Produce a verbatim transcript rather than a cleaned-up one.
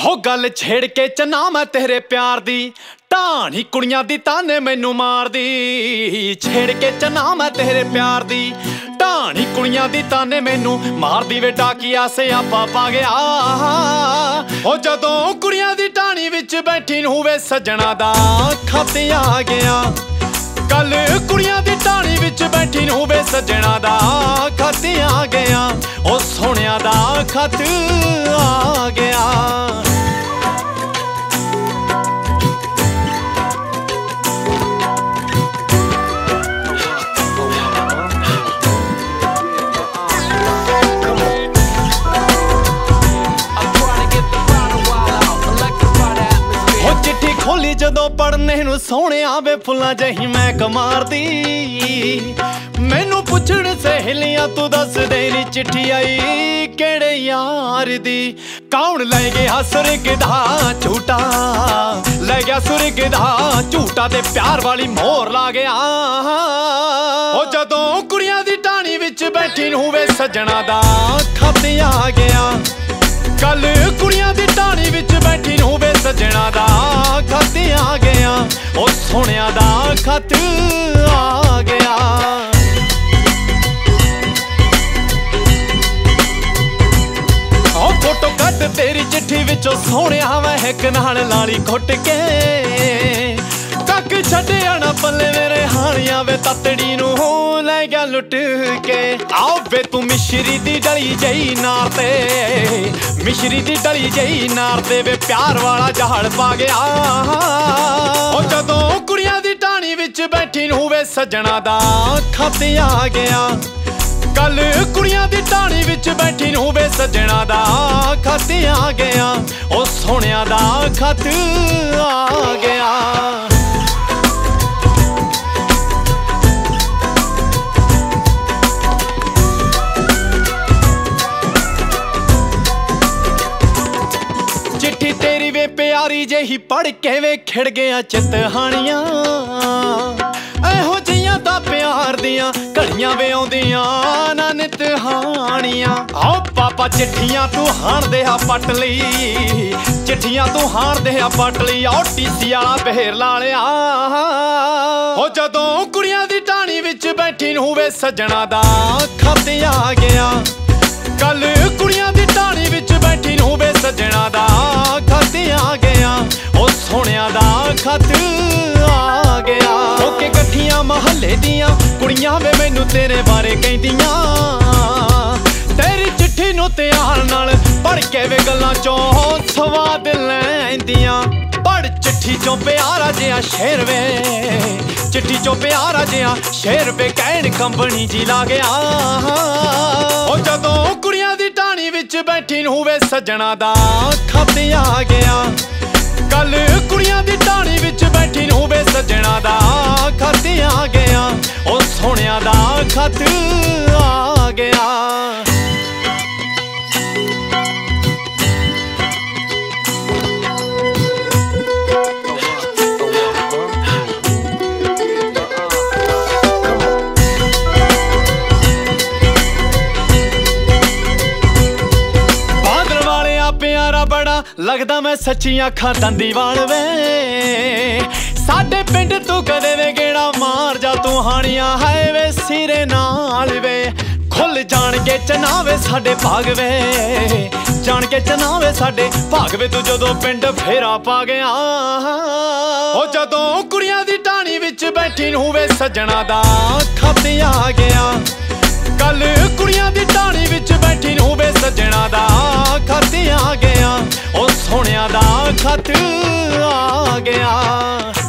हो गल छेड़ के चना मैं तेरे प्यार दी ढाणी कुड़ियां दी ताने मैनू मार दी। छेड़ के चना मैं तेरे प्यार दी ढाणी कुड़ियां दी ताने मैनू मार दी। वे डाकिया से आपा पा गया ओ जदों कुड़ियां दी ढाणी विच बैठी नूं वे सजना दा खत आ गया। कल कुड़ियां दी ढाणी विच बैठी नूं वे सजना दा खत आ गया। ओ सोहणिया दा खत आ गया। चिट्ठी खोली जदों पढ़ने नूं सोहणिया वे फुल्लां जही महक मारदी। मैनू पुछण सहेलियां तू दस दे नी चिट्ठी आई केड़े यार दी। कौन लै गया सुर्ग दा झूटा, लै गया सुर्ग दा झूटा ते प्यार वाली मोहर ला गया। ओ जदों कुड़ियां दी ढाणी विच बैठी नूं वे सजना दा खत आ गया। कल कुड़ियां दी ढाणी विच बैठी नूं वे सजना दा खत आ गया। ओ सोहणिया दा खत आ गया। ओ फोटो कट तेरी चिट्ठी विचों सोहणिया महक नाल लाली घुट के। कक छड्डिया ना पल्ले मेरे हालियां वे ततड़ी नूं लै गया लुट के। आओ वे तू मिश्री दी डली जई नार ते, मिश्री दी डली जई नार ते वे प्यार वाला जहाल पा गया। ओ जदों कुड़ियां दी ढाणी विच बैठी नूं वे सजना दा खत आ गया। कल कुड़ियां दी ढाणी विच बैठी नूं वे सजना दा खत आ गया। ओ सोहणिया दा खत आ गया। चिट्ठी तेरी वे प्यारी जेही पढ़ के वे खिड़ गया चित हानियां। एहो जियां दा प्यार दियां घड़ियां वे आउंदियां ना नित हानियां। आओ पापा चिट्ठियां तू हाण दे आ पट लई, चिट्ठियां तू हाण दे आ पट लई। आओ टीसी वाला बहेर ला लिया। हो जदों कुड़ियां दी ढाणी विच बैठी नूं वे सजना दा खत आ गया। कल कुड़ियां दी ढाणी विच बैठी नूं वे सजना दा खत आ गया। ओ सोहणिया दा खत आ गया। ओके कट्ठियां महल्ले दियां कुड़ियां वे मैनू तेरे बारे कहदियां। तेरी चिट्ठी नूं ध्यान नाल पढ़ के वे गल्लां चों स्वाद लैंदियां। पढ़ चिट्ठी चों प्यारा जिहा शेर वे, चिट्ठी चों प्यारा जिहा शेर वे कहण कंबनी जी ला गया। ओ जदों कुड़ियां दी ढाणी विच बैठी नूं वे सजना दा खत आ गया। कल कुड़ियां दी ढाणी विच बैठी नूं वे सजना दा खत आ गया। ओ सोहणिया दा खत आ गया। बड़ा लगदा मैं सच्चियां अखां दंदी वाल वे। साडे पिंड तू कदे वे गेड़ा मार जा तू हानियां है वे सिरे नाल वे। खुल जान के चनावे साडे भाग वे, जान के चनावे साडे भाग वे। तू जदों पिंड फेरा पा गया। ओ जदों कुड़ियां दी ढाणी विच बैठी नूं वे सजना दा खत आ गया। कल कुड़ियां दी ढाणी विच बैठी नूं वे सजना दा खत आ गया। ओ सोहणिया दा खत आ गया।